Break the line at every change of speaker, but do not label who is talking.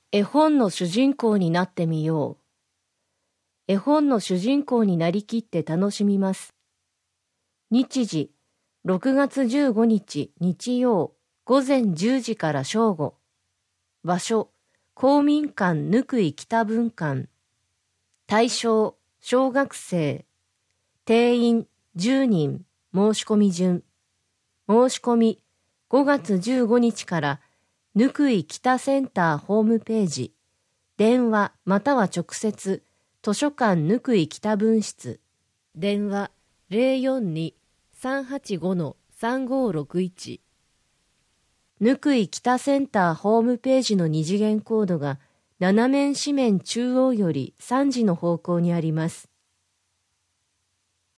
絵本の主人公になってみよう。絵本の主人公になりきって楽しみます。日時、6月15日日曜、午前10時から正午。場所、公民館ぬくい北分館。対象、小学生。定員、10人。申し込み順。申し込み、5月15日からぬくい北センターホームページ。電話または直接、図書館ぬくい北分室。電話042-385-3561。ぬくい北センターホームページの二次元コードが斜面四面中央より3時の方向にあります。